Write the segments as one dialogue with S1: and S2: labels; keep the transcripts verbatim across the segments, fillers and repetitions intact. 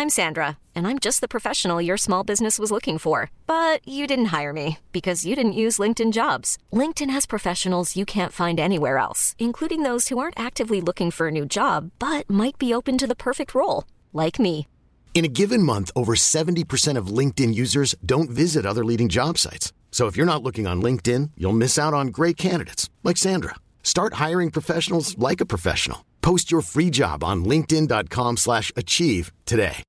S1: I'm Sandra, and I'm just the professional your small business was looking for. But you didn't hire me because you didn't use LinkedIn Jobs. LinkedIn has professionals you can't find anywhere else, including those who aren't actively looking for a new job, but might be open to the perfect role, like me.
S2: In a given month, over seventy percent of LinkedIn users don't visit other leading job sites. So if you're not looking on LinkedIn, you'll miss out on great candidates like Sandra. Start hiring professionals like a professional. Post your free job on linkedin.com slash achieve today.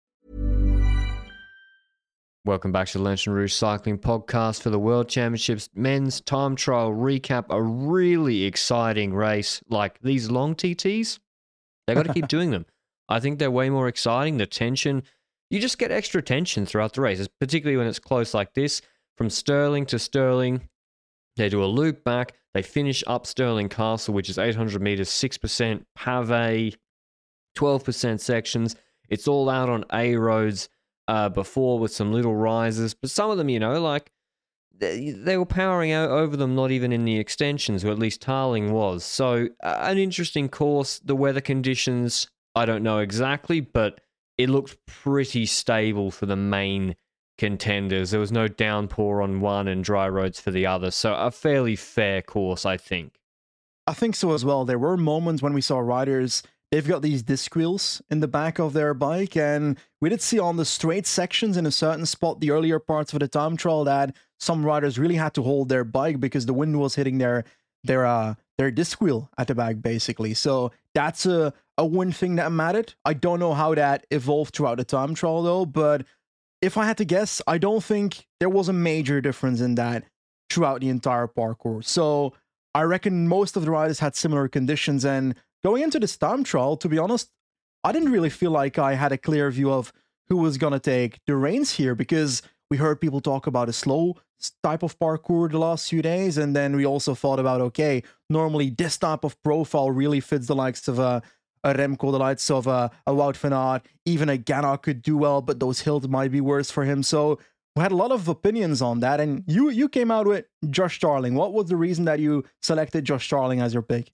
S3: Welcome back to the Lantern Rouge Cycling Podcast for the World Championships Men's Time Trial Recap. A really exciting race. Like these long T Ts, they got to keep doing them. I think they're way more exciting. The tension, you just get extra tension throughout the race, particularly when it's close like this. From Stirling to Stirling, they do a loop back. They finish up Stirling Castle, which is eight hundred meters, six percent pavé, twelve percent sections. It's all out on A roads uh, before with some little rises. But some of them, you know, like they, they were powering out over them, not even in the extensions, or at least Tarling was. So uh, an interesting course. The weather conditions, I don't know exactly, but it looked pretty stable for the main contenders. There was no downpour on one and dry roads for the other. So a fairly fair course, I think.
S4: I think so as well. There were moments when we saw riders, they've got these disc wheels in the back of their bike, and we did see on the straight sections in a certain spot, the earlier parts of the time trial, that some riders really had to hold their bike because the wind was hitting their their uh their disc wheel at the back, basically. So that's a, a one thing that mattered. I don't know how that evolved throughout the time trial though, but if I had to guess, I don't think there was a major difference in that throughout the entire parkour. So I reckon most of the riders had similar conditions. And going into this time trial, to be honest, I didn't really feel like I had a clear view of who was going to take the reins here, because we heard people talk about a slow type of parkour the last few days. And then we also thought about, okay, normally this type of profile really fits the likes of a a Remco, the likes of a, a Wout van Aert, even a Ganna could do well, but those hills might be worse for him. So we had a lot of opinions on that, and you you came out with Josh Starling. What was the reason that you selected Josh Starling as your pick?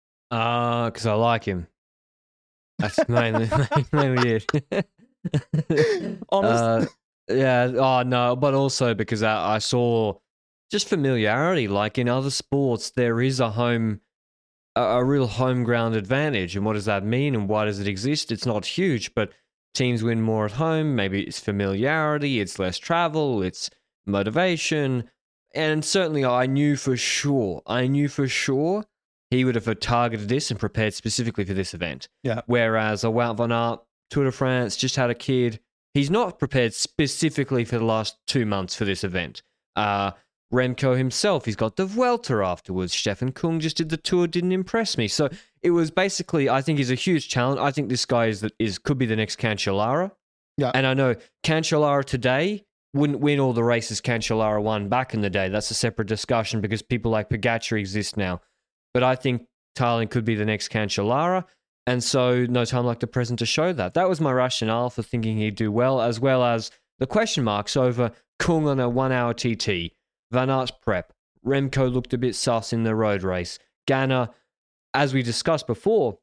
S3: Uh, because I like him. That's mainly, mainly it.
S4: Honest?
S3: Uh, yeah, oh no, but also because I, I saw just familiarity. Like in other sports, there is a home... a real home ground advantage. And what does that mean and why does it exist? It's not huge, but teams win more at home. Maybe it's familiarity, it's less travel, it's motivation. And certainly I knew for sure, I knew for sure he would have targeted this and prepared specifically for this event.
S4: Yeah.
S3: Whereas a Wout van Aert, Tour de France, just had a kid. He's not prepared specifically for the last two months for this event. Uh, Remco himself, he's got the Vuelta afterwards. Stefan Kung just did the Tour, didn't impress me. So it was basically, I think he's a huge challenge. I think this guy is is could be the next Cancellara.
S4: Yeah.
S3: And I know Cancellara today wouldn't win all the races Cancellara won back in the day. That's a separate discussion because people like Pogacar exist now. But I think Tarling could be the next Cancellara. And so no time like the present to show that. That was my rationale for thinking he'd do well, as well as the question marks over Kung on a one-hour T T. Van Aert's prep. Remco looked a bit sus in the road race. Ganna, as we discussed before,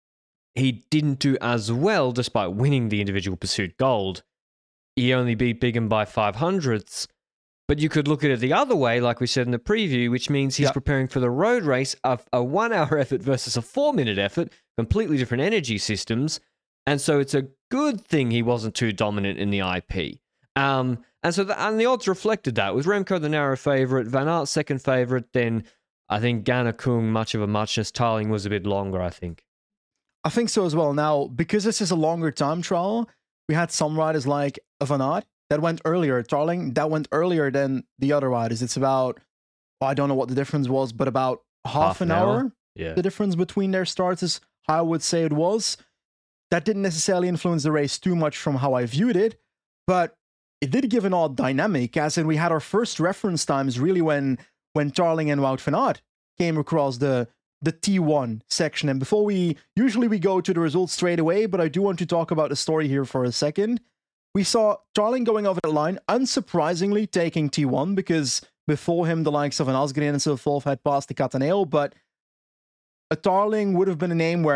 S3: he didn't do as well despite winning the individual pursuit gold. He only beat Bigham by five hundredths. But you could look at it the other way, like we said in the preview, which means he's
S4: yep. preparing
S3: preparing for the road race, a, a one-hour effort versus a four-minute effort, completely different energy systems. And so it's a good thing he wasn't too dominant in the I P. Um, and so the, and the odds reflected that. With Remco the narrow favourite, Van Aert second favourite, then I think Ganna Kung much of a muchness. Tarling was a bit longer, I think.
S4: I think so as well. Now, because this is a longer time trial, we had some riders like Van Aert that went earlier. Tarling, that went earlier than the other riders. It's about, well, I don't know what the difference was, but about half, half an, an hour. hour.
S3: Yeah.
S4: The difference between their starts is how I would say it was. That didn't necessarily influence the race too much from how I viewed it, but it did give an odd dynamic, as in we had our first reference times really when when Tarling and Wout van Aert came across the the T one section. And before we, usually we go to the results straight away, but I do want to talk about the story here for a second. We saw Tarling going over the line, unsurprisingly taking T one, because before him, the likes of an Asgreen and so forth had passed the Cataneo, but a Tarling would have been a name where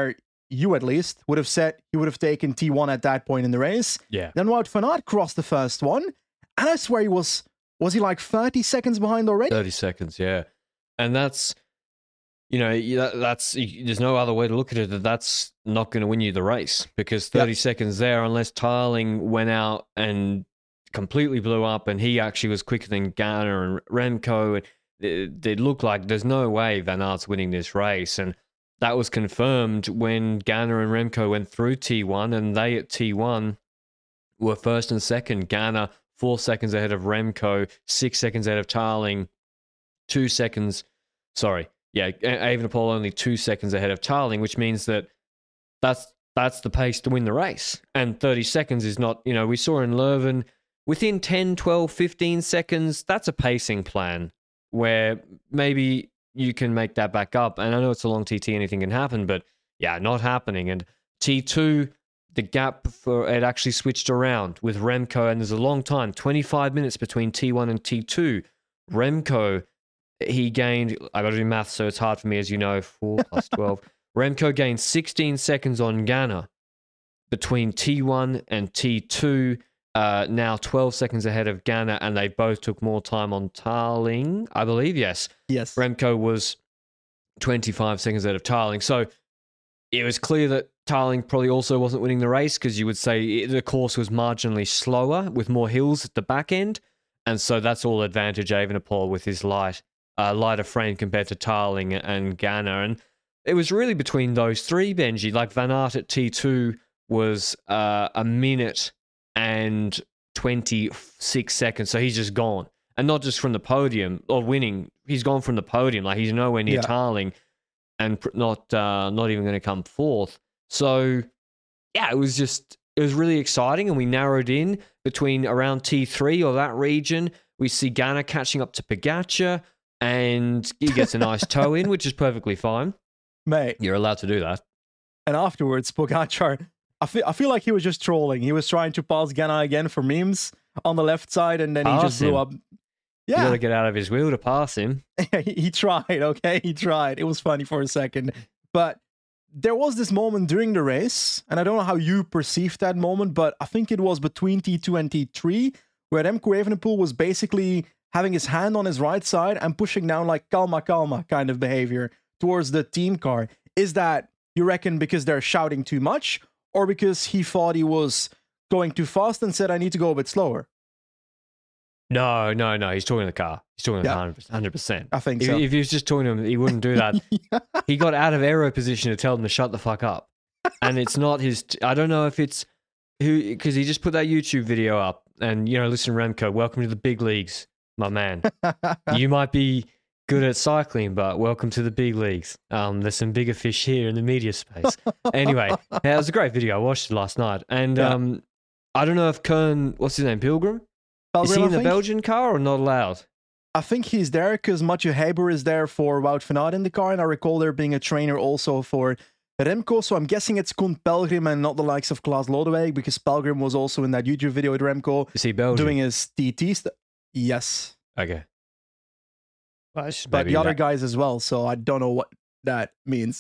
S4: you at least would have said he would have taken T one at that point in the race.
S3: Yeah.
S4: Then Wout van Aert crossed the first one, and I swear he was was he like thirty seconds behind already?
S3: thirty seconds, yeah. And that's, you know, that- that's there's no other way to look at it that that's not going to win you the race, because thirty
S4: Yep.
S3: seconds there, unless Tarling went out and completely blew up and he actually was quicker than Garner and Remco, it, it looked like there's no way Van Aert's winning this race. And that was confirmed when Garner and Remco went through T one, and they at T one were first and second. Garner four seconds ahead of Remco, six seconds ahead of Tarling, two seconds, sorry, yeah, Evenepoel only two seconds ahead of Tarling, which means that that's that's the pace to win the race. And thirty seconds is not, you know, we saw in Leuven, within ten, twelve, fifteen seconds, that's a pacing plan where maybe you can make that back up. And I know it's a long T T, anything can happen, but yeah, not happening. And T two, the gap for it actually switched around with Remco, and there's a long time, twenty-five minutes between T one and T two. Remco, he gained, I got to do math, so it's hard for me, as you know, four plus twelve. Remco gained sixteen seconds on Ganna between T one and T two. Uh, now twelve seconds ahead of Ganna, and they both took more time on Tarling, I believe, yes.
S4: Yes.
S3: Remco was twenty-five seconds ahead of Tarling. So it was clear that Tarling probably also wasn't winning the race, because you would say the course was marginally slower with more hills at the back end. And so that's all advantage Evenepoel with his light, uh, lighter frame compared to Tarling and Ganna. And it was really between those three, Benji. Like Van Aert at T two was uh, a minute and twenty-six seconds. So he's just gone. And not just from the podium or winning. He's gone from the podium. Like he's nowhere near
S4: Yeah.
S3: Tarling, and pr- not uh, not even going to come fourth. So yeah, it was just, it was really exciting. And we narrowed in between around T three or that region. We see Ganna catching up to Pogacar, and he gets a nice toe in, which is perfectly fine.
S4: Mate.
S3: You're allowed to do that.
S4: And afterwards, Pogacar, I feel, I feel like he was just trolling. He was trying to pass Ganna again for memes on the left side, and then he
S3: Pass
S4: just blew
S3: him.
S4: up.
S3: You got
S4: Yeah,
S3: to get out of his wheel to pass him.
S4: he, he tried, okay? He tried. It was funny for a second. But there was this moment during the race, and I don't know how you perceived that moment, but I think it was between T two and T three, where Remco Evenepoel was basically having his hand on his right side and pushing down like calma, calma kind of behavior towards the team car. Is that, you reckon, because they're shouting too much, or because he thought he was going too fast and said, I need to go a bit slower?
S3: No, no, no. He's talking to the car. He's talking to
S4: Yeah.
S3: the one hundred percent.
S4: I think
S3: If,
S4: so.
S3: if he was just talking to him, he wouldn't do that. He got out of aero position to tell them to shut the fuck up. And it's not his, t- I don't know if it's who, because he just put that YouTube video up. And, you know, listen, Remco, welcome to the big leagues, my man. You might be good at cycling, but welcome to the big leagues. Um, there's some bigger fish here in the media space. Anyway, yeah, it was a great video. I watched it last night. And
S4: Yeah.
S3: um, I don't know if Kern, what's his name, Pilgrim? Is he
S4: Pelgrim, I
S3: in the
S4: think?
S3: Belgian car or not allowed?
S4: I think he's there because Mathieu Haber is there for Wout van Aert in the car, and I recall there being a trainer also for Remco, so I'm guessing it's Koen Pelgrim and not the likes of Klaas Lodewijk, because Pelgrim was also in that YouTube video with Remco
S3: Is he Belgian?
S4: doing his T T stuff. Yes,
S3: Okay. Well, it's
S4: but
S3: maybe
S4: the other
S3: that-
S4: guys as well, so I don't know what that means.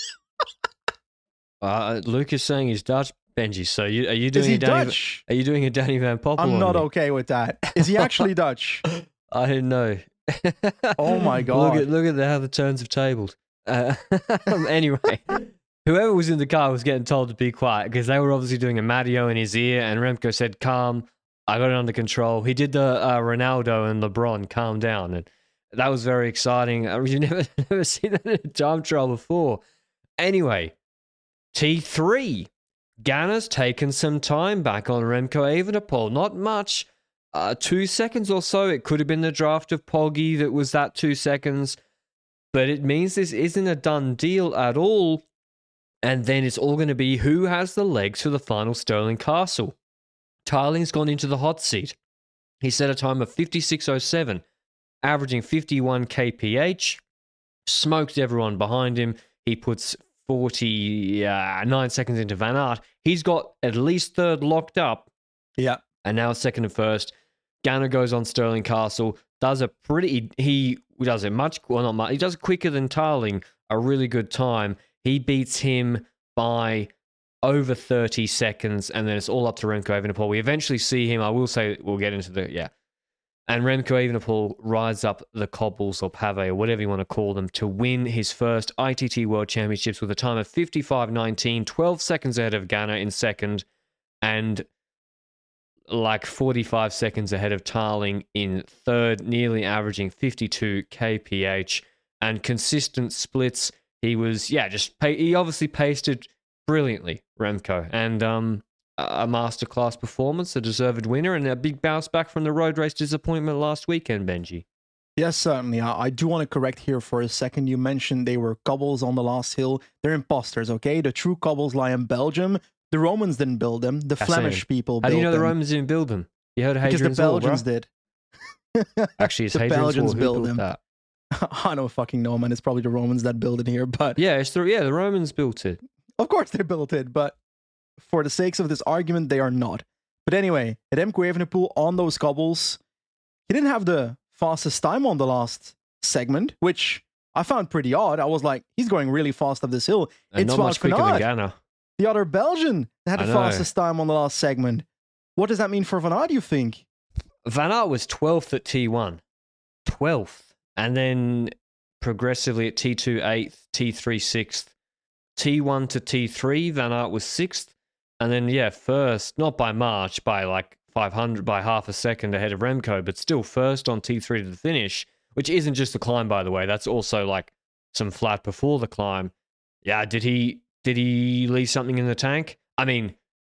S3: Uh, Luke is saying he's Dutch, Benji. So you, are you
S4: Is
S3: doing
S4: he
S3: a Danny?
S4: Dutch?
S3: Are you doing a Danny Van Poppel?
S4: I'm
S3: on
S4: not
S3: me?
S4: okay with that. Is he actually Dutch?
S3: I didn't know.
S4: Oh my
S3: Look
S4: God.
S3: at look at the, how the turns have tabled. Uh, anyway, whoever was in the car was getting told to be quiet because they were obviously doing a Matteo in his ear, and Remco said, "Calm, I got it under control." He did the uh, Ronaldo and LeBron, "Calm down," and that was very exciting. I mean, you've never never seen that in a time trial before. Anyway, T three. Ganna's taken some time back on Remco Evenepoel. Not much. Uh, two seconds or so. It could have been the draft of Poggy that was that two seconds. But it means this isn't a done deal at all. And then it's all going to be who has the legs for the final Stirling Castle. Tarling's gone into the hot seat. He set a time of fifty-six oh seven, averaging fifty-one kph. Smoked everyone behind him. He puts forty-nine seconds into Van Aert. He's got at least third locked up.
S4: Yeah.
S3: And now second and first. Ganna goes on Stirling Castle. Does a pretty... He does it much... Well, not much. He does it quicker than Tarling. A really good time. He beats him by over thirty seconds, and then it's all up to Remco Evenepoel. We eventually see him. I will say we'll get into the yeah. And Remco Evenepoel rides up the cobbles or pave or whatever you want to call them to win his first I T T World Championships with a time of fifty-five nineteen, twelve seconds ahead of Ganna in second, and like forty-five seconds ahead of Tarling in third, nearly averaging fifty-two K P H and consistent splits. He was, yeah, just, he obviously pasted brilliantly, Remco, and um, a masterclass performance, a deserved winner, and a big bounce back from the road race disappointment last weekend, Benji.
S4: Yes, certainly. I, I do want to correct here for a second. You mentioned they were cobbles on the last hill. They're imposters, okay? The true cobbles lie in Belgium. The Romans didn't build them. The
S3: That's
S4: Flemish
S3: it.
S4: people
S3: How
S4: built them.
S3: do you know the Romans didn't build them? You heard of
S4: Because
S3: Hadrian's
S4: the
S3: Wall,
S4: Belgians
S3: bro?
S4: did.
S3: Actually, it's
S4: the
S3: Hadrian's
S4: Belgians
S3: Wall. Who
S4: built
S3: built
S4: them.
S3: that?
S4: I don't fucking know, man. It's probably the Romans that built it here, but
S3: Yeah, it's the, yeah, the Romans built it.
S4: of course they built it, but for the sakes of this argument, they are not. But anyway, Remco Evenepoel on those cobbles, he didn't have the fastest time on the last segment, which I found pretty odd. I was like, he's going really fast up this hill.
S3: And
S4: it's
S3: not much
S4: Wout
S3: quicker
S4: van
S3: than
S4: Aert,
S3: Ganna.
S4: the other Belgian, that had
S3: I
S4: the
S3: know.
S4: fastest time on the last segment. What does that mean for Van Aert, do you think?
S3: Van Aert was twelfth at T one. twelfth. And then progressively at T two, eighth, T three, sixth. T one to T three, Van Aert was sixth. And then, yeah, first, not by March, by like five hundred, by half a second ahead of Remco, but still first on T three to the finish, which isn't just the climb, by the way. That's also like some flat before the climb. Yeah, did he did he leave something in the tank? I mean,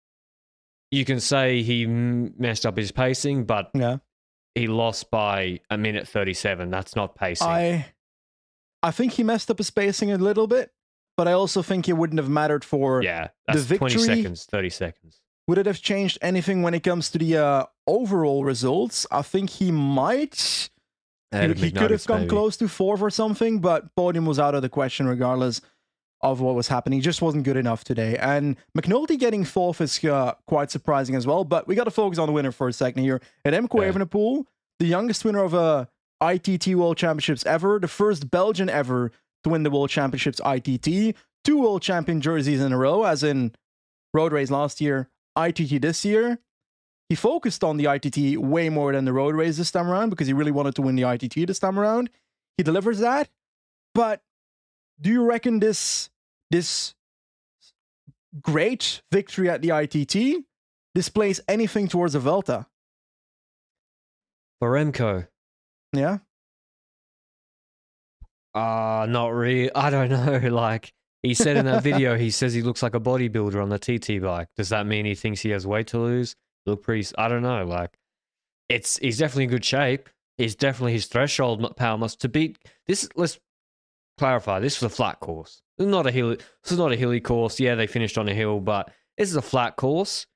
S3: you can say he m- messed up his pacing, but
S4: Yeah.
S3: he lost by a minute thirty-seven. That's not pacing.
S4: I I think he messed up his spacing a little bit, but I also think it wouldn't have mattered for
S3: yeah, that's
S4: the
S3: twenty
S4: victory-
S3: seconds, thirty seconds.
S4: Would it have changed anything when it comes to the uh, overall results? I think he might.
S3: Ahead
S4: He,
S3: of
S4: he could have
S3: McNuggets,
S4: come
S3: maybe.
S4: close to fourth or something, but podium was out of the question regardless of what was happening. He just wasn't good enough today. And McNulty getting fourth is uh, quite surprising as well, but we got to focus on the winner for a second here. At Remco
S3: Yeah.
S4: Evenepoel, the youngest winner of uh, I T T World Championships ever, the first Belgian ever to win the World Championships I T T, two World Champion jerseys in a row, as in road race last year, I T T this year. He focused on the I T T way more than the road race this time around because he really wanted to win the I T T this time around. He delivers that. But do you reckon this this great victory at the I T T displays anything towards the Vuelta?
S3: For Remco,
S4: Yeah?
S3: uh, not really. I don't know. Like, he said in that video, he says he looks like a bodybuilder on the T T bike. Does that mean he thinks he has weight to lose? Look pretty, I don't know. Like, it's he's definitely in good shape. He's definitely his threshold mu- power must to beat this. Let's clarify. This was a flat course. This is not a hill. This is not a hilly course. Yeah, they finished on a hill, but this is a flat course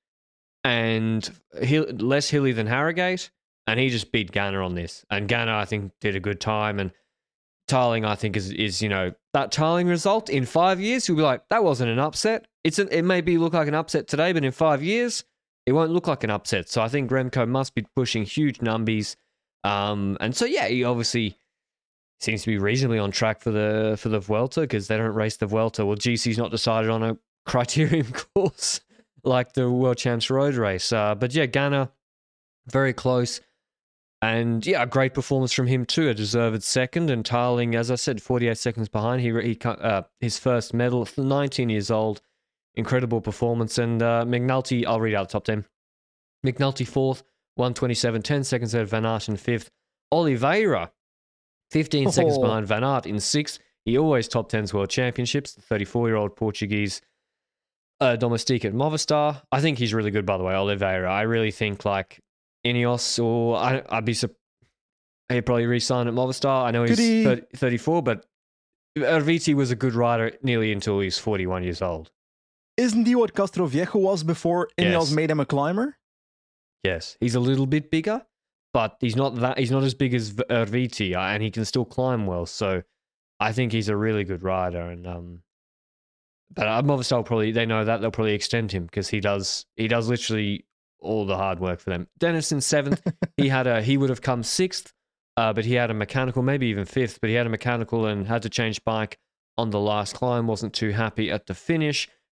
S3: and hill, less hilly than Harrogate. And he just beat Ganna on this. And Ganna, I think, did a good time. And Tarling, I think, is, is you know, that Tarling result in five years, you'll be like, that wasn't an upset. It's an, it may be look like an upset today, but in five years, it won't look like an upset. So I think Remco must be pushing huge numbies. Um, and so, yeah, he obviously seems to be reasonably on track for the for the Vuelta because they don't race the Vuelta. Well, G C's not decided on a criterium course like the World Champs Road Race. Uh, but yeah, Ganna, very close. And yeah, a great performance from him too, a deserved second. And Tarling, as I said, forty-eight seconds behind. He, he uh, his first medal, nineteen years old. Incredible performance. And uh, McNulty, I'll read out the top ten. McNulty fourth, one twenty-seven, ten seconds ahead of Van Aert in fifth. Oliveira, fifteen seconds
S4: Oh.
S3: behind Van Aert in sixth. He always top tens World Championships. The thirty-four-year-old Portuguese uh, domestique at Movistar. I think he's really good, by the way, Oliveira. I really think like Ineos or I, I'd be surprised. He'd probably re-sign at Movistar. I know he's
S4: Could he-
S3: thirty, thirty-four, but Erviti was a good rider nearly until he's forty-one years old.
S4: Isn't he what Castroviejo was before Ineos
S3: Yes.
S4: made him a climber?
S3: Yes, he's a little bit bigger, but he's not that. He's not as big as V- Erviti, uh, and he can still climb well. So I think he's a really good rider. And um, but uh, Movistar will probably they know that they'll probably extend him because he does he does literally all the hard work for them. Dennison seventh, he had a he would have come sixth, uh, but he had a mechanical, maybe even fifth, but he had a mechanical and had to change bike on the last climb. Wasn't too happy at the finish.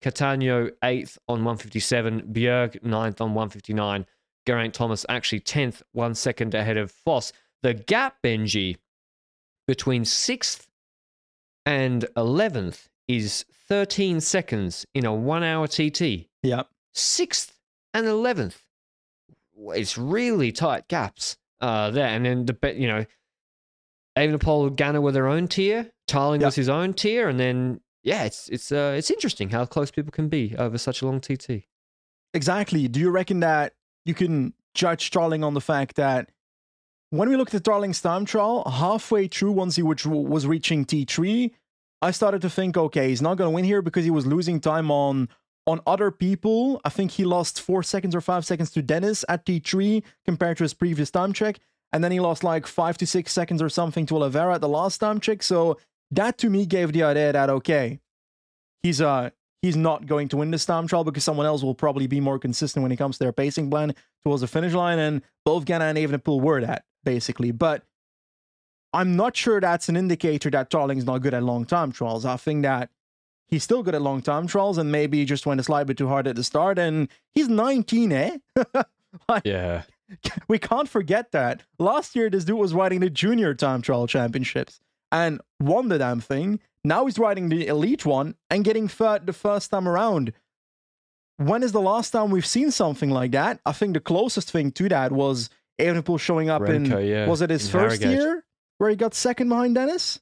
S3: Catania eighth on one fifty-seven, Bjerg ninth on one fifty-nine, Geraint Thomas actually tenth, one second ahead of Foss. The gap, Benji, between sixth and eleventh is thirteen seconds in a one-hour T T.
S4: Yep.
S3: sixth and eleventh. It's really tight gaps uh, there. And then, the you know, Evenepoel, Ganna were their own tier. Tarling
S4: yep.
S3: was his own tier. And then, yeah, it's it's uh, it's interesting how close people can be over such a long T T.
S4: Exactly. Do you reckon that you can judge Tarling on the fact that when we looked at Tarling's time trial, halfway through, once he was reaching T three, I started to think, okay, he's not going to win here because he was losing time on on other people. I think he lost four seconds or five seconds to Dennis at T three compared to his previous time check. And then he lost like five to six seconds or something to Oliveira at the last time check. So that to me gave the idea that, okay, he's uh he's not going to win this time trial because someone else will probably be more consistent when it comes to their pacing plan towards the finish line. And both Ganna and Evenepoel were that, basically. But I'm not sure that's an indicator that Tarling's not good at long time trials. I think that he's still good at long time trials and maybe he just went a slight bit too hard at the start. And he's nineteen, eh? Like,
S3: yeah.
S4: We can't forget that. Last year, this dude was riding the junior time trial championships and won the damn thing. Now he's riding the elite one and getting third the first time around. When is the last time we've seen something like that? I think the closest thing to that was Evenepoel showing up
S3: Remco,
S4: in,
S3: yeah,
S4: was it his
S3: in
S4: first
S3: Harrogate.
S4: year where he got second behind Dennis?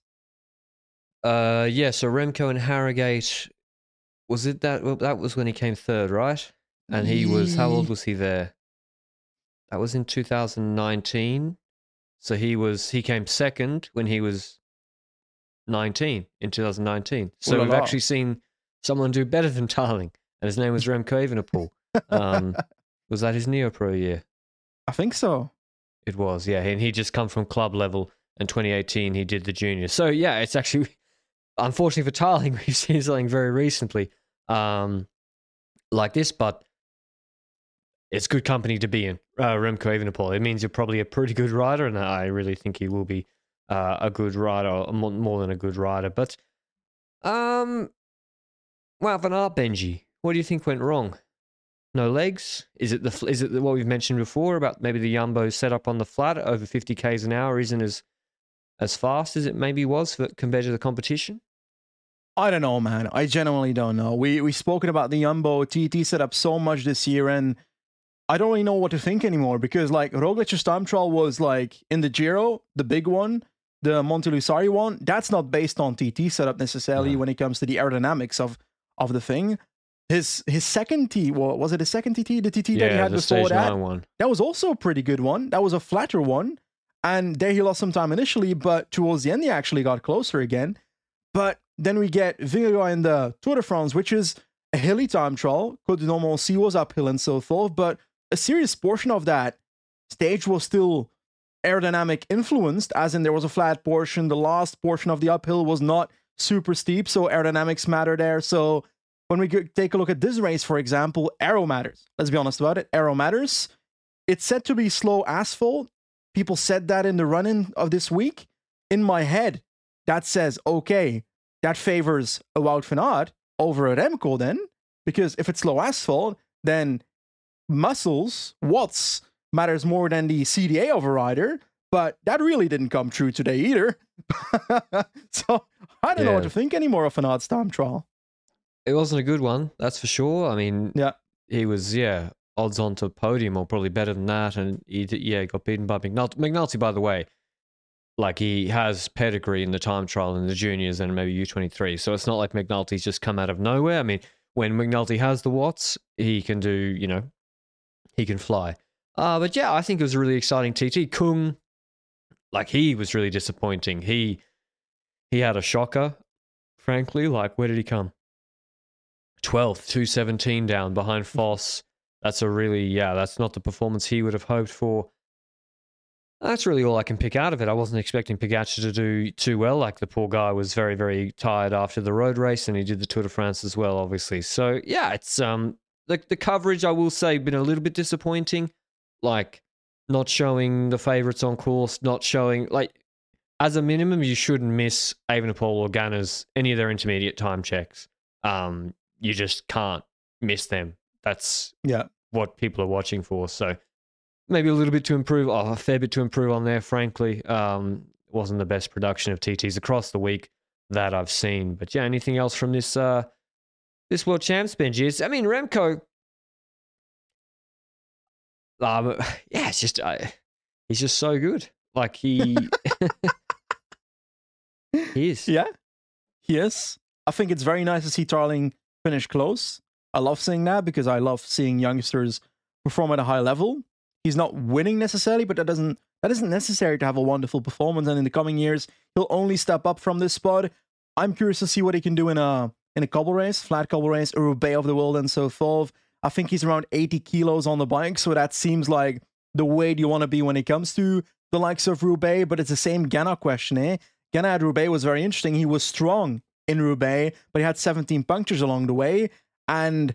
S3: Uh, yeah, so Remco and Harrogate, was it that? Well, that was when he came third, right? And he was, how old was he there? That was in two thousand nineteen. So he was, he came second when he was nineteen, in two thousand nineteen. So
S4: Ooh la
S3: we've
S4: la.
S3: actually seen someone do better than Tarling, and his name was Remco Evenepoel. Um, was that his Neo-Pro year?
S4: I think so.
S3: It was, yeah. And he just come from club level, and twenty eighteen he did the junior. So yeah, it's actually, unfortunately for Tarling, we've seen something very recently um, like this, but it's good company to be in, uh, Remco Evenepoel. It means you're probably a pretty good rider, and I really think he will be uh, a good rider, or more, more than a good rider. But, um, well, Van Aert, Benji, what do you think went wrong? No legs? Is it the is it the, what we've mentioned before about maybe the Jumbo setup on the flat over fifty kays an hour isn't as as fast as it maybe was for, compared to the competition?
S4: I don't know, man. I genuinely don't know. We we spoken about the Jumbo T T setup so much this year, and I don't really know what to think anymore because like Roglic's time trial was like in the Giro, the big one, the Montelusari one. That's not based on T T setup necessarily
S3: No.
S4: when it comes to the aerodynamics of of the thing. His his second T, well, was it his second T T? The T T that he
S3: Yeah,
S4: had
S3: the
S4: before
S3: stage
S4: that.
S3: nine one.
S4: That was also a pretty good one. That was a flatter one. And there he lost some time initially, but towards the end he actually got closer again. But then we get Vingegaard in the Tour de France, which is a hilly time trial. Côte de Normandie was uphill and so forth, but a serious portion of that stage was still aerodynamic influenced, as in there was a flat portion. The last portion of the uphill was not super steep, so aerodynamics matter there. So when we go- take a look at this race, for example, aero matters. Let's be honest about it. Aero matters. It's said to be slow asphalt. People said that in the run-in of this week. In my head, that says, okay, that favors a Wout van Aert over a Remco then, because if it's slow asphalt, then muscles, watts, matters more than the C D A of a rider, but that really didn't come true today either. So I don't know
S3: Yeah.
S4: what to think anymore of Van Aert's time trial.
S3: It wasn't a good one, that's for sure. I mean,
S4: Yeah.
S3: he was, yeah, odds on to podium or probably better than that. And he, did- yeah, got beaten by McNulty. McNulty, by the way, like he has pedigree in the time trial in the juniors and maybe U twenty-three. So it's not like McNulty's just come out of nowhere. I mean, when McNulty has the watts, he can do, you know, he can fly. Uh, but yeah, I think it was a really exciting T T. Kung, like he was really disappointing. He he had a shocker, frankly. Like, where did he come? twelfth, two seventeen down behind Foss. That's a really, yeah, that's not the performance he would have hoped for. That's really all I can pick out of it. I wasn't expecting Pogacar to do too well. Like, the poor guy was very, very tired after the road race, and he did the Tour de France as well, obviously. So, yeah, it's um the, the coverage, I will say, been a little bit disappointing. Like, not showing the favourites on course, not showing, like, as a minimum, you shouldn't miss Evenepoel or Ganna's, any of their intermediate time checks. Um, you just can't miss them. That's
S4: Yeah.
S3: what people are watching for. So maybe a little bit to improve, oh, a fair bit to improve on there, frankly. Um, wasn't the best production of T Ts across the week that I've seen. But yeah, anything else from this uh, this World Champs, Benji? It's, I mean, Remco, um, yeah, it's just, uh, he's just so good. Like, he, he is.
S4: Yeah, he is. I think it's very nice to see Tarling finish close. I love seeing that because I love seeing youngsters perform at a high level. He's not winning necessarily, but that doesn't that isn't necessary to have a wonderful performance. And in the coming years, he'll only step up from this spot. I'm curious to see what he can do in a in a cobble race, flat cobble race, a Roubaix of the world, and so forth. I think he's around eighty kilos on the bike, so that seems like the weight you want to be when it comes to the likes of Roubaix. But it's the same Ghana question, eh? Ghana at Roubaix was very interesting. He was strong in Roubaix, but he had seventeen punctures along the way. And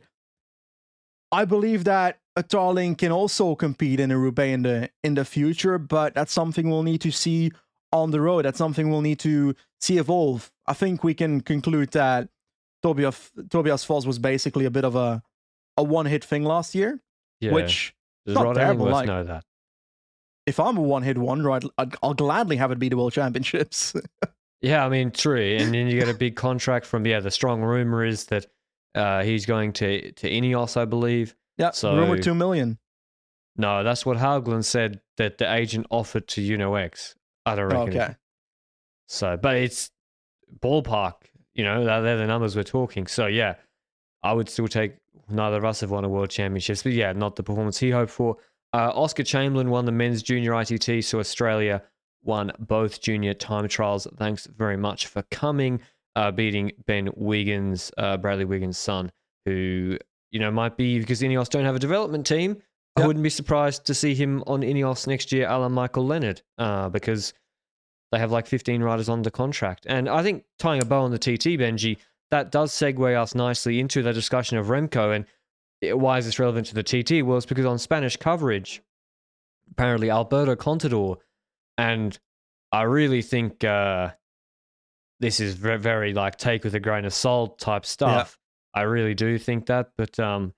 S4: I believe that a Tarling can also compete in a Roubaix in the in the future, but that's something we'll need to see on the road. That's something we'll need to see evolve. I think we can conclude that Tobias Tobias Foss was basically a bit of a a one-hit thing last year,
S3: Yeah.
S4: which
S3: Does
S4: not
S3: Rod
S4: terrible.
S3: Illingworth
S4: Like,
S3: know that?
S4: if I'm a one-hit wonder, I'd, I'd, I'll gladly have it be the World Championships.
S3: Yeah, I mean, true. And then you get a big contract from, yeah, the strong rumor is that uh, he's going to, to Ineos, I believe.
S4: Yeah,
S3: So-
S4: rumor two million.
S3: No, that's what Haugland said that the agent offered to Uno X. I don't reckon.
S4: Okay.
S3: So, but it's ballpark, you know, they're, they're the numbers we're talking. So, yeah, I would still take, neither of us have won a world championships, but yeah, not the performance he hoped for. Uh, Oscar Chamberlain won the men's junior I T T, so Australia won both junior time trials. Thanks very much for coming, uh, beating Ben Wiggins, uh, Bradley Wiggins' son, who, you know, might be, because Ineos don't have a development team, I
S4: Yep.
S3: wouldn't be surprised to see him on Ineos next year, a la Michael Leonard, uh, because they have like fifteen riders on the contract. And I think tying a bow on the T T, Benji, that does segue us nicely into the discussion of Remco. And why is this relevant to the T T? Well, it's because on Spanish coverage, apparently Alberto Contador, and I really think uh, this is very, very like take with a grain of salt type stuff. I really do think that, but um,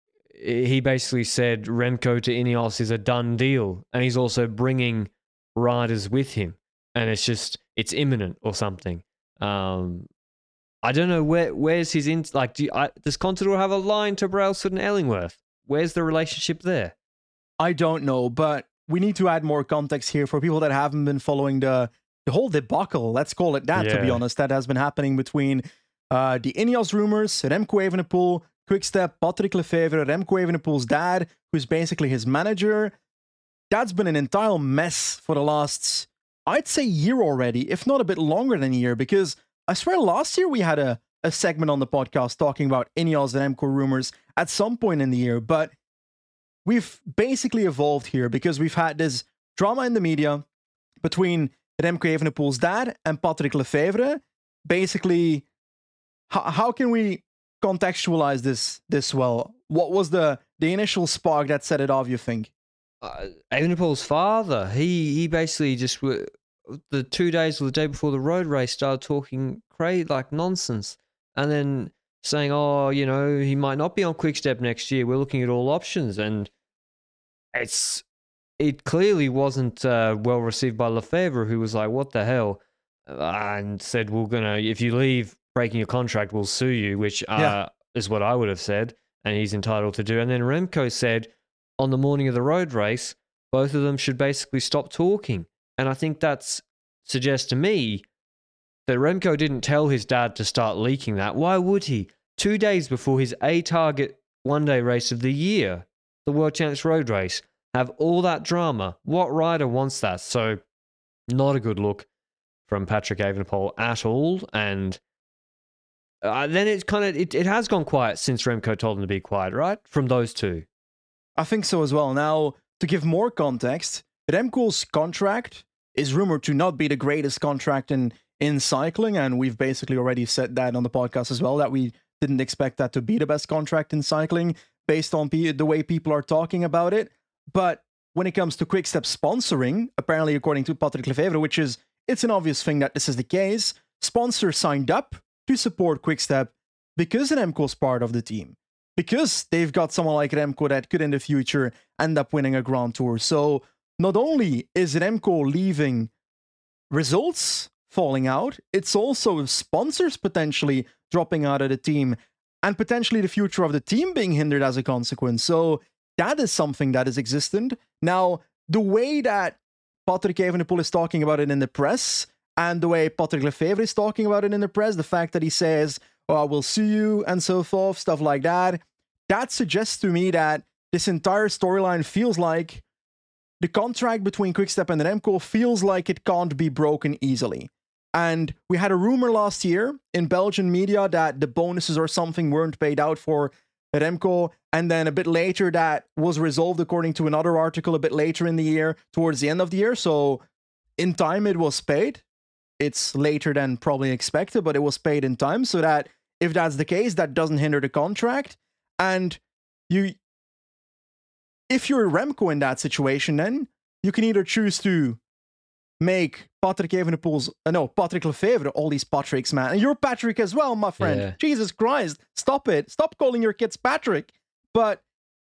S3: he basically said Remco to Ineos is a done deal, and he's also bringing riders with him, and it's just it's imminent or something. Um, I don't know where where's his in like. Do you, I, does Contador have a line to Brailsford and Ellingworth? Where's the relationship there?
S4: I don't know, but we need to add more context here for people that haven't been following the the whole debacle, let's call it that, to be
S3: Yeah.
S4: honest, that has been happening between uh, the Ineos rumors, Remco Evenepoel, Quickstep, Patrick Lefevere, Remco Evenepoel's dad, who's basically his manager. That's been an entire mess for the last, I'd say, year already, if not a bit longer than a year, because I swear last year we had a, a segment on the podcast talking about Ineos and Remco rumors at some point in the year, but we've basically evolved here because we've had this drama in the media between Remco Evenepoel's dad and Patrick Lefevere. Basically, how, how can we contextualize this this well? What was the, the initial spark that set it off, you think?
S3: Uh, Evenepoel's father, he he basically just w- the two days or the day before the road race started talking crazy like nonsense, and then saying, "Oh, you know, he might not be on Quickstep next year. We're looking at all options," and it's it clearly wasn't uh, well received by Lefevre, who was like, "What the hell?" Uh, and said, "We're gonna if you leave breaking your contract, we'll sue you," which uh,
S4: Yeah.
S3: is what I would have said, and he's entitled to do. And then Remco said, on the morning of the road race, both of them should basically stop talking. And I think that suggests to me that Remco didn't tell his dad to start leaking that. Why would he? Two days before his A-target one-day race of the year, the World Champs road race, have all that drama. What rider wants that? So not a good look from Patrick Evenepoel at all. And uh, then it's kind of, it, it has gone quiet since Remco told him to be quiet, right? From those two.
S4: I think so as well. Now, to give more context, Remco's contract is rumored to not be the greatest contract in, in cycling, and we've basically already said that on the podcast as well, that we didn't expect that to be the best contract in cycling based on pe- the way people are talking about it. But when it comes to Quickstep sponsoring, apparently according to Patrick Lefevre, which is, it's an obvious thing that this is the case, sponsors signed up to support Quickstep because Remco's part of the team, because they've got someone like Remco that could in the future end up winning a Grand Tour. So not only is Remco leaving results falling out, it's also sponsors potentially dropping out of the team and potentially the future of the team being hindered as a consequence. So that is something that is existent. Now, the way that Patrick Evenepoel is talking about it in the press and the way Patrick Lefevere is talking about it in the press, the fact that he says, oh, I will sue you and so forth, stuff like that, that suggests to me that this entire storyline feels like the contract between Quickstep and Remco feels like it can't be broken easily. And we had a rumor last year in Belgian media that the bonuses or something weren't paid out for Remco. And then a bit later that was resolved according to another article a bit later in the year, towards the end of the year. So in time it was paid. It's later than probably expected, but it was paid in time. So that if that's the case, that doesn't hinder the contract. And you, if you're Remco in that situation, then you can either choose to make Patrick Evenepoel's, uh, no, Patrick Lefevere, all these Patricks, man. And you're Patrick as well, my friend.
S3: Yeah.
S4: Jesus Christ. Stop it. Stop calling your kids Patrick. But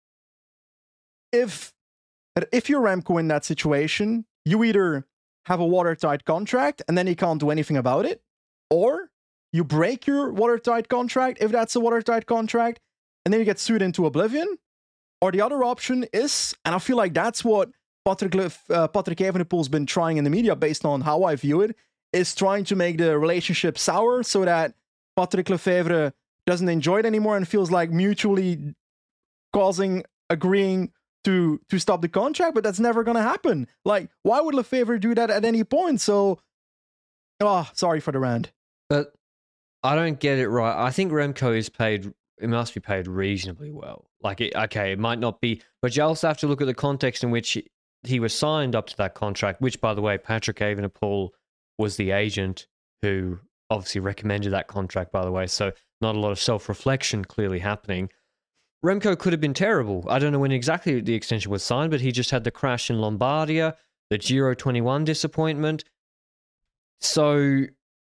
S4: if, if you're Remco in that situation, you either have a watertight contract and then you can't do anything about it, or you break your watertight contract, if that's a watertight contract, and then you get sued into oblivion. Or the other option is, and I feel like that's what Patrick, Lef- uh, Patrick Evenepoel's been trying in the media, based on how I view it, is trying to make the relationship sour so that Patrick Lefevere doesn't enjoy it anymore and feels like mutually causing, agreeing to to stop the contract, but that's never going to happen. Like, why would Lefevere do that at any point? So, oh, sorry for the rant.
S3: But I don't get it right. I think Remco is paid, it must be paid reasonably well. Like, it, okay, it might not be, but you also have to look at the context in which he, he was signed up to that contract, which, by the way, Patrick Evenepoel was the agent who obviously recommended that contract, by the way. So not a lot of self-reflection clearly happening. Remco could have been terrible. I don't know when exactly the extension was signed, but he just had the crash in Lombardia, the Giro twenty-one disappointment. So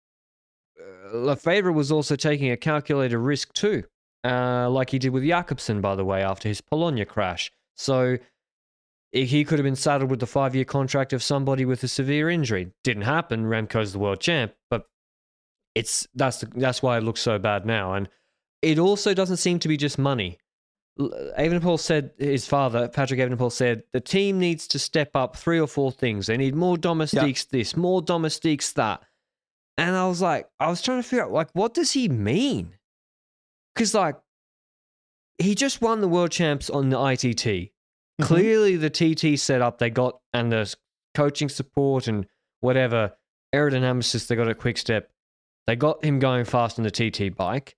S3: uh, Lefevere was also taking a calculated risk too, uh, like he did with Jakobsen, by the way, after his Bologna crash. So he could have been saddled with the five-year contract of somebody with a severe injury. Didn't happen. Remco's the world champ, but it's that's the, that's why it looks so bad now. And it also doesn't seem to be just money. Evenepoel said, his father, Patrick Evenepoel said, the team needs to step up three or four things. They need more domestiques yeah. this, more domestiques that. And I was like, I was trying to figure out, like, what does he mean? Because, like, he just won the world champs on the I T T. Mm-hmm. Clearly, the T T setup they got and the coaching support and whatever aerodynamicists they got at Quickstep, they got him going fast on the T T bike.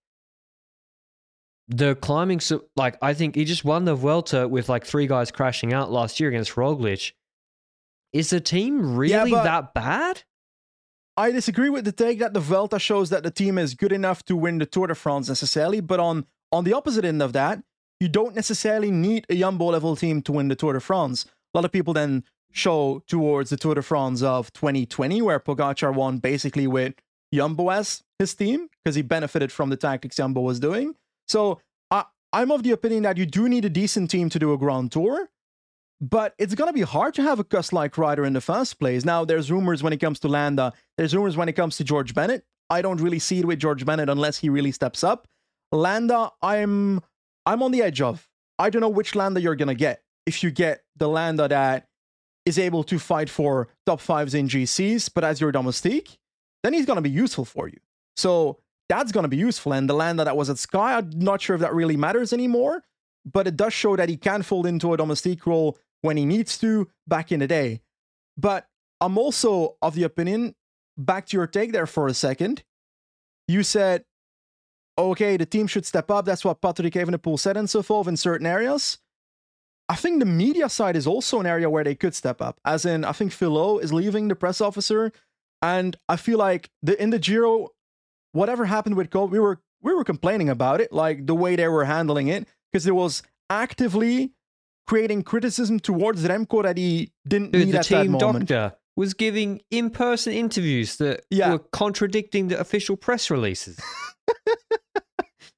S3: The climbing, like, I think he just won the Vuelta with like three guys crashing out last year against Roglic. Is the team really yeah, that bad?
S4: I disagree with the take that the Vuelta shows that the team is good enough to win the Tour de France necessarily, but on, on the opposite end of that, you don't necessarily need a Jumbo level team to win the Tour de France. A lot of people then show towards the Tour de France of twenty twenty, where Pogacar won basically with Jumbo as his team, because he benefited from the tactics Jumbo was doing. So I, I'm of the opinion that you do need a decent team to do a Grand Tour, but it's going to be hard to have a cuss-like rider in the first place. Now, there's rumors when it comes to Landa. There's rumors when it comes to George Bennett. I don't really see it with George Bennett unless he really steps up. Landa, I'm I'm on the edge of. I don't know which Landa you're going to get. If you get the Landa that is able to fight for top fives in G Cs, but as your domestique, then he's going to be useful for you. So that's going to be useful. And the Landa that was at Sky, I'm not sure if that really matters anymore, but it does show that he can fold into a domestique role when he needs to back in the day. But I'm also of the opinion, back to your take there for a second, you said, okay, the team should step up. That's what Patrick Evenepoel said and so forth in certain areas. I think the media side is also an area where they could step up. As in, I think Philo is leaving, the press officer, and I feel like the in the Giro, whatever happened with Kobe, we were we were complaining about it, like the way they were handling it, because it was actively creating criticism towards Remco that he didn't
S3: Dude,
S4: need at that moment.
S3: The team doctor was giving in-person interviews that
S4: yeah.
S3: were contradicting the official press releases.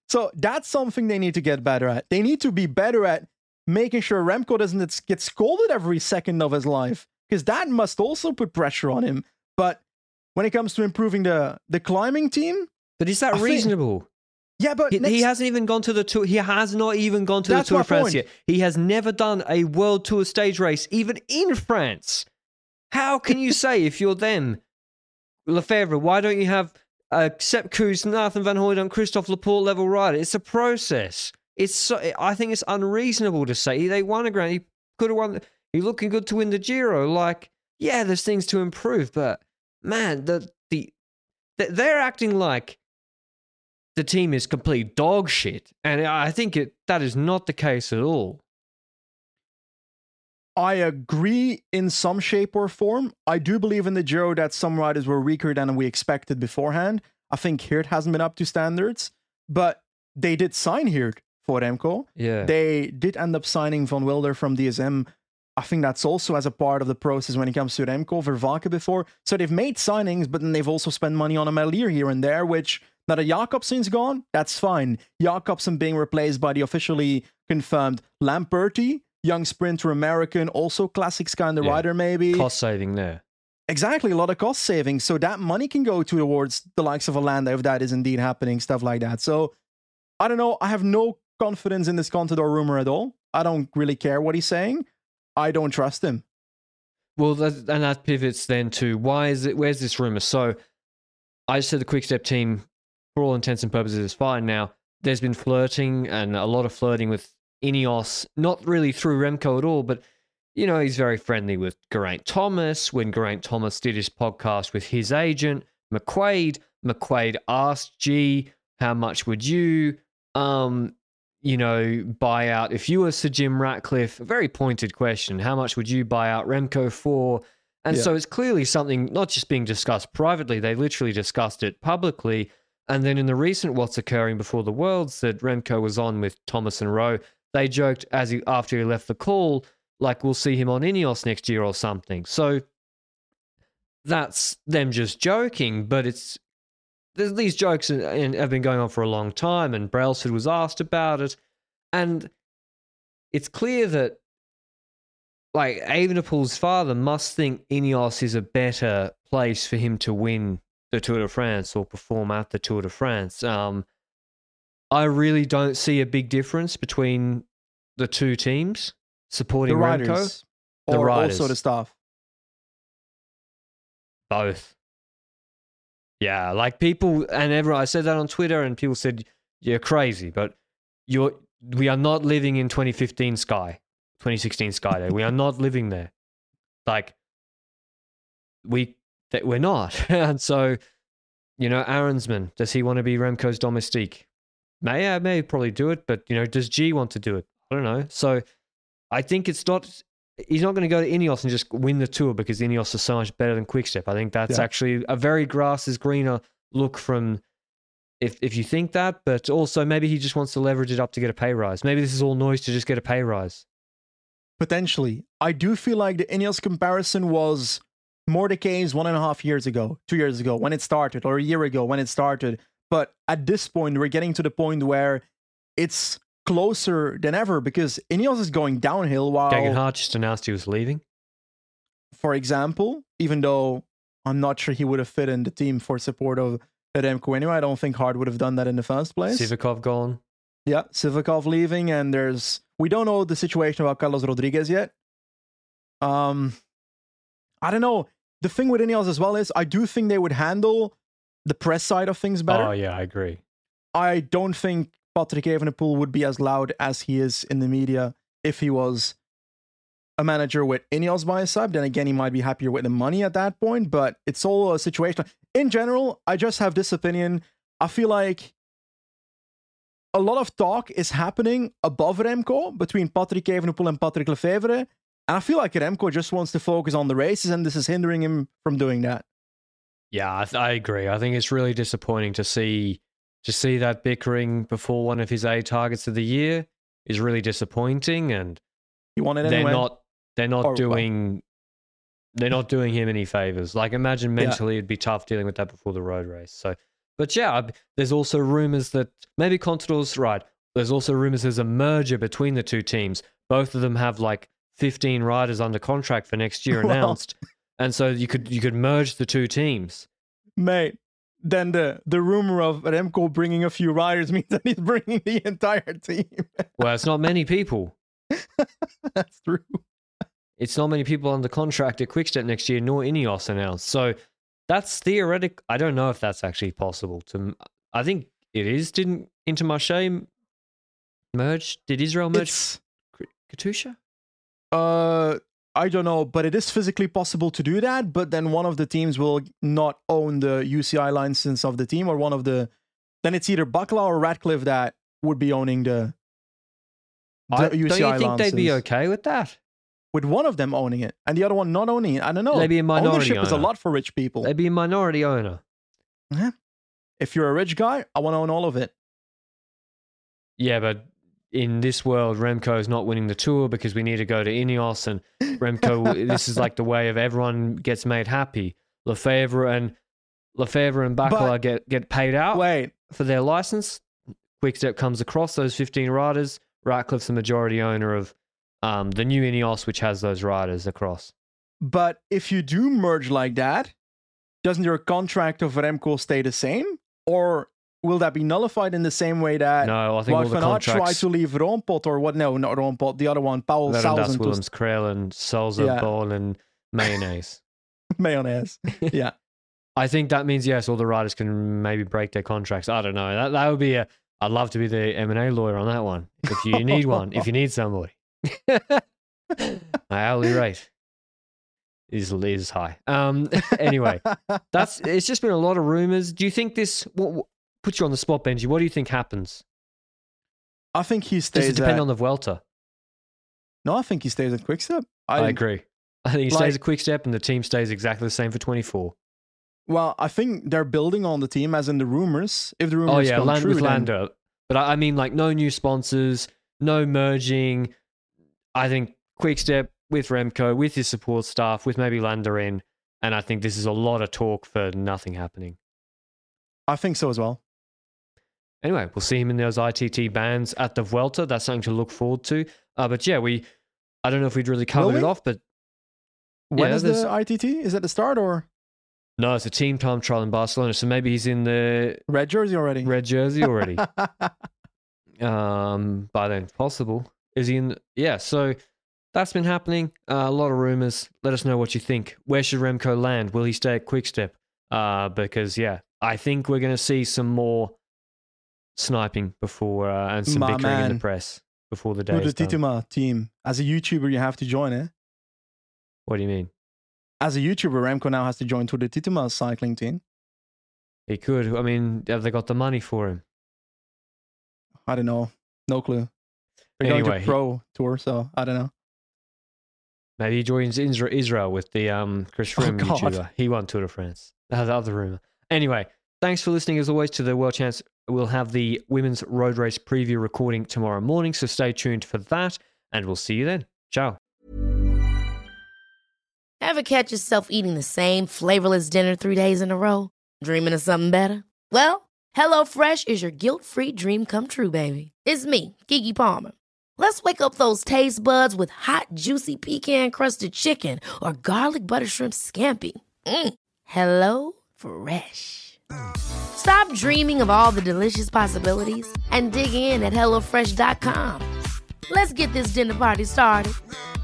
S4: So that's something they need to get better at. They need to be better at making sure Remco doesn't get scolded every second of his life, because that must also put pressure on him. But when it comes to improving the, the climbing team...
S3: But is that
S4: I
S3: reasonable?
S4: Think, yeah, but...
S3: He,
S4: next,
S3: he hasn't even gone to the Tour. He has not even gone to the
S4: That's
S3: Tour
S4: my
S3: de France
S4: point.
S3: yet. He has never done a World Tour stage race, even in France. How can you say, if you're them, Lefebvre, why don't you have uh, Sepp Kuss, Nathan Van Hooydonk, Christophe Laporte level rider? It's a process. It's so, I think it's unreasonable to say they won a grand. He could have won. He's looking good to win the Giro. Like, yeah, there's things to improve, but man, the the they're acting like the team is complete dog shit, and I think it that is not the case at all.
S4: I agree in some shape or form. I do believe in the Giro that some riders were weaker than we expected beforehand. I think Hirt hasn't been up to standards, but they did sign Hirt for Remco.
S3: Yeah.
S4: They did end up signing Van Wilder from D S M. I think that's also as a part of the process when it comes to Remco, Vervaeke before. So they've made signings, but then they've also spent money on a Merlier here and there, which now that Jakobsen's gone, that's fine. Jakobsen being replaced by the officially confirmed Lamperti, young sprinter American, also classic kind of
S3: Yeah.
S4: rider maybe.
S3: Cost saving there.
S4: Exactly, a lot of cost savings. So that money can go towards the likes of Alanda if that is indeed happening, stuff like that. So I don't know. I have no confidence in this Contador rumor at all. I don't really care what he's saying. I don't trust him.
S3: Well, that, and that pivots then to why is it? Where's this rumor? So I said the Quick Step team, for all intents and purposes, is fine now. There's been flirting and a lot of flirting with Ineos, not really through Remco at all, but you know, he's very friendly with Geraint Thomas. When Geraint Thomas did his podcast with his agent, McQuaid, McQuaid asked, G, how much would you, um, you know, buy out, if you were Sir Jim Ratcliffe, a very pointed question, how much would you buy out Remco for? And
S4: Yeah.
S3: so it's clearly something not just being discussed privately, they literally discussed it publicly. And then in the recent What's Occurring Before the Worlds that Remco was on with Thomas and Rowe, they joked as he after he left the call, like, we'll see him on Ineos next year or something. So that's them just joking, but it's there's these jokes and have been going on for a long time, and Brailsford was asked about it, and it's clear that like Evenepoel's father must think Ineos is a better place for him to win the Tour de France or perform at the Tour de France. Um, I really don't see a big difference between the two teams supporting
S4: The
S3: Remco.
S4: riders.
S3: The
S4: Or
S3: riders.
S4: also the staff.
S3: Both. Yeah, like people and everyone. I said that on Twitter, and people said you're crazy, but you're. We are not living in twenty fifteen Sky, twenty sixteen Sky Day. We are not living there. Like we, that we're not. And so, you know, Aronsman, does he want to be Remco's domestique? May I may probably do it, but you know, does G want to do it? I don't know. So I think it's not. He's not going to go to Ineos and just win the Tour because Ineos is so much better than Quickstep. I think that's
S4: Yeah.
S3: actually a very grass is greener look from if if you think that, but also maybe he just wants to leverage it up to get a pay rise. Maybe this is all noise to just get a pay rise.
S4: Potentially. I do feel like the Ineos comparison was more the case one and a half years ago, two years ago when it started, or a year ago when it started. But at this point, we're getting to the point where it's closer than ever because Ineos is going downhill while,
S3: Gegenhardt just announced he was leaving.
S4: for example, even though I'm not sure he would have fit in the team for support of Remco anyway, I don't think Hart would have done that in the first place.
S3: Sivakov gone.
S4: Yeah, Sivakov leaving, and there's we don't know the situation about Carlos Rodriguez yet. Um, I don't know. The thing with Ineos as well is I do think they would handle the press side of things better.
S3: Oh yeah, I agree.
S4: I don't think Patrick Evenepoel would be as loud as he is in the media if he was a manager with Ineos by his side. Then again, he might be happier with the money at that point, but it's all a situation. In general, I just have this opinion. I feel like a lot of talk is happening above Remco between Patrick Evenepoel and Patrick Lefevere. And I feel like Remco just wants to focus on the races, and this is hindering him from doing that.
S3: Yeah, I, th- I agree. I think it's really disappointing to see to see that bickering before one of his A targets of the year is really disappointing, and
S4: He wanted
S3: they're
S4: anyway.
S3: not they're not
S4: Or, well-
S3: doing they're not doing him any favors. Like imagine
S4: Yeah.
S3: mentally it'd be tough dealing with that before the road race. So But yeah, there's also rumors that maybe Contador's right. There's also rumors there's a merger between the two teams. Both of them have like fifteen riders under contract for next year announced. Well, and so you could you could merge the two teams.
S4: Mate, then the, the rumor of Remco bringing a few riders means that he's bringing the entire team.
S3: Well, it's not many people.
S4: That's true.
S3: It's not many people under contract at Quickstep next year, nor Ineos announced. So that's theoretic. I don't know if that's actually possible. To, I think it is. Didn't Intermarché merge? Did Israel merge it's, Katusha?
S4: Uh, I don't know, but it is physically possible to do that. But then one of the teams will not own the U C I license of the team, or one of the. Then it's either Buckler or Radcliffe that would be owning the. the
S3: I,
S4: U C I
S3: don't you think
S4: license.
S3: They'd be okay with that?
S4: With one of them owning it and the other one not owning it. I don't know.
S3: They'd be a minority
S4: Ownership
S3: owner.
S4: is a lot for rich people.
S3: They'd be a minority owner.
S4: Yeah. If you're a rich guy, I want to own all of it.
S3: Yeah, but in this world, Remco is not winning the Tour because we need to go to Ineos, and Remco, this is like the way of everyone gets made happy. Lefevre and Lefevre and Buckler get, get paid out
S4: wait.
S3: for their license. Quickstep comes across those fifteen riders. Ratcliffe's the majority owner of Um, the new Ineos, which has those riders across.
S4: But if you do merge like that, doesn't your contract of Remco stay the same? Or will that be nullified in the same way that
S3: no, I think all the contracts
S4: try to leave Roompot or what? No, not Roompot. The other one, Paul Salzen.
S3: Willems, Krell, and Salza, yeah. Ball, and Mayonnaise.
S4: Mayonnaise, yeah.
S3: I think that means, yes, all the riders can maybe break their contracts. I don't know. That, that would be a... I'd love to be the M and A lawyer on that one. If you need one, if you need somebody. My hourly rate is is high. Um. Anyway, that's it's just been a lot of rumors. Do you think this? What, what puts you on the spot, Benji? What do you think happens?
S4: I think he stays.
S3: Does it depend
S4: at,
S3: on the Vuelta?
S4: No, I think he stays at Quickstep.
S3: I, I agree. I think he
S4: like,
S3: stays at Quickstep, and the team stays exactly the same for twenty-four.
S4: Well, I think they're building on the team, as in the rumors. If the rumors
S3: oh yeah,
S4: come
S3: Land,
S4: true,
S3: with
S4: then...
S3: Lando. But I, I mean, like no new sponsors, no merging. I think Quickstep with Remco, with his support staff, with maybe Landa in, and I think this is a lot of talk for nothing happening.
S4: I think so as well.
S3: Anyway, we'll see him in those I T T bands at the Vuelta. That's something to look forward to. Uh, but yeah, we, I don't know if we'd really covered it off, but...
S4: When
S3: yeah,
S4: is the I T T? Is it the start or...?
S3: No, it's a team time trial in Barcelona, so maybe he's in the...
S4: Red jersey already?
S3: Red jersey already. um, by then, possible. Is he in... The, yeah, so that's been happening. Uh, a lot of rumors. Let us know what you think. Where should Remco land? Will he stay at Quickstep? Uh, because, yeah, I think we're going to see some more sniping before uh, and some
S4: My
S3: bickering
S4: man.
S3: in the press before the day
S4: the
S3: is done.
S4: Tituma team. As a YouTuber, you have to join it.
S3: What do you mean?
S4: As a YouTuber, Remco now has to join to the Tituma cycling team.
S3: He could. I mean, have they got the money for him?
S4: I don't know. No clue. They're
S3: Anyway,
S4: going to pro tour, so I don't know.
S3: Maybe he joins Israel with the um, Chris Froome
S4: oh,
S3: YouTuber. He won Tour de France. That's the other rumor. Anyway, thanks for listening as always to the World Champs. We'll have the women's road race preview recording tomorrow morning, so stay tuned for that, and we'll see you then. Ciao.
S5: Ever catch yourself eating the same flavorless dinner three days in a row? Dreaming of something better? Well, HelloFresh is your guilt-free dream come true, baby. It's me, Keke Palmer. Let's wake up those taste buds with hot, juicy pecan-crusted chicken or garlic butter shrimp scampi. Mm. Hello Fresh. Stop dreaming of all the delicious possibilities and dig in at HelloFresh dot com. Let's get this dinner party started.